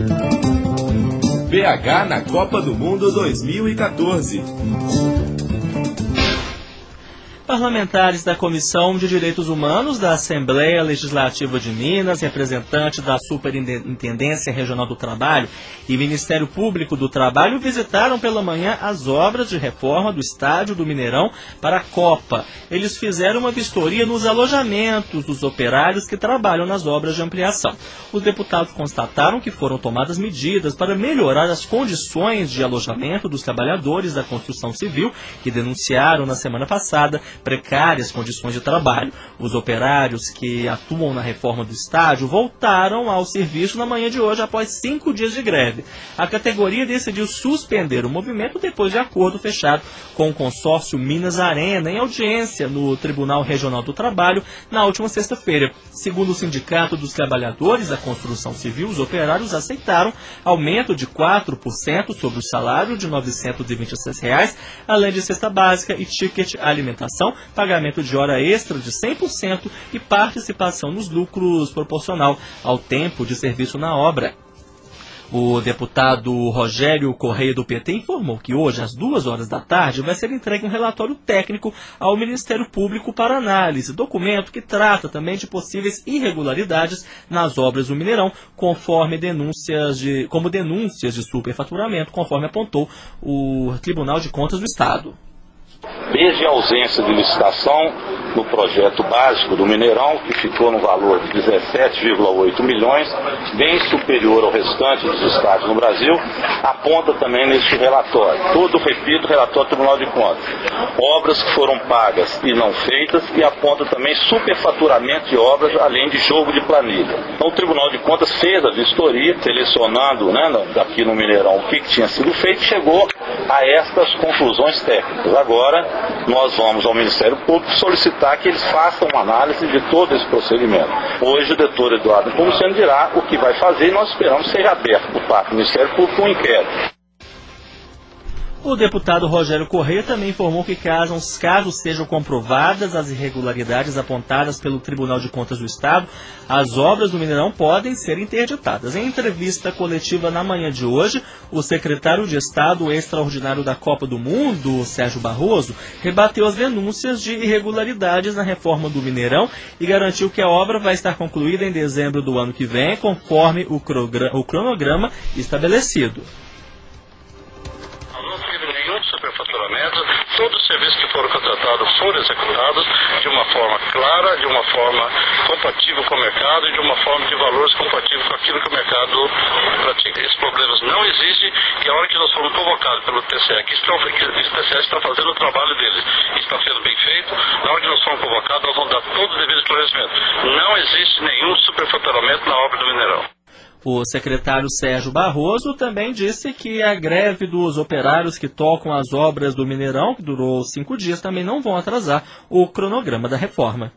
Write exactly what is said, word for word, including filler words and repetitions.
B H na Copa do Mundo dois mil e quatorze. Parlamentares da Comissão de Direitos Humanos da Assembleia Legislativa de Minas, representantes da Superintendência Regional do Trabalho e Ministério Público do Trabalho visitaram pela manhã as obras de reforma do Estádio do Mineirão para a Copa. Eles fizeram uma vistoria nos alojamentos dos operários que trabalham nas obras de ampliação. Os deputados constataram que foram tomadas medidas para melhorar as condições de alojamento dos trabalhadores da construção civil que denunciaram na semana passada precárias condições de trabalho. Os operários que atuam na reforma do estádio voltaram ao serviço na manhã de hoje após cinco dias de greve. A categoria decidiu suspender o movimento depois de acordo fechado com o consórcio Minas Arena em audiência no Tribunal Regional do Trabalho na última sexta-feira. Segundo o Sindicato dos Trabalhadores da Construção Civil, os operários aceitaram aumento de quatro por cento sobre o salário de novecentos e vinte e seis reais, além de cesta básica e ticket alimentação, pagamento de hora extra de cem por cento e participação nos lucros proporcional ao tempo de serviço na obra. O deputado Rogério Correia do P T informou que hoje, às duas horas da tarde, vai ser entregue um relatório técnico ao Ministério Público para análise, documento que trata também de possíveis irregularidades nas obras do Mineirão, conforme denúncias de, como denúncias de superfaturamento, conforme apontou o Tribunal de Contas do Estado. Desde a ausência de licitação no projeto básico do Mineirão, que ficou no valor de dezessete vírgula oito milhões, bem superior ao restante dos estados no Brasil, aponta também neste relatório. Todo, repito, relatório do Tribunal de Contas. Obras que foram pagas e não feitas, e aponta também superfaturamento de obras, além de jogo de planilha. Então o Tribunal de Contas fez a vistoria, selecionando, né, aqui no Mineirão o que, que tinha sido feito, e chegou a estas conclusões técnicas. Agora, nós vamos ao Ministério Público solicitar que eles façam uma análise de todo esse procedimento. Hoje o doutor Eduardo Nepomuceno dirá o que vai fazer e nós esperamos que seja aberto por parte do Ministério Público um inquérito. O deputado Rogério Correia também informou que caso, caso sejam comprovadas as irregularidades apontadas pelo Tribunal de Contas do Estado, as obras do Mineirão podem ser interditadas. Em entrevista coletiva na manhã de hoje, o secretário de Estado extraordinário da Copa do Mundo, Sérgio Barroso, rebateu as denúncias de irregularidades na reforma do Mineirão e garantiu que a obra vai estar concluída em dezembro do ano que vem, conforme o cronograma estabelecido. Superfaturamento, todos os serviços que foram contratados foram executados de uma forma clara, de uma forma compatível com o mercado e de uma forma de valores compatíveis com aquilo que o mercado pratica. Esses problemas não existem e a hora que nós fomos convocados pelo T C E, que estão, que o T C E está fazendo o trabalho deles, está sendo bem feito, na hora que nós fomos convocados nós vamos dar todo o devido esclarecimento. Não existe nenhum superfaturamento na obra do Mineirão. O secretário Sérgio Barroso também disse que a greve dos operários que tocam as obras do Mineirão, que durou cinco dias, também não vão atrasar o cronograma da reforma.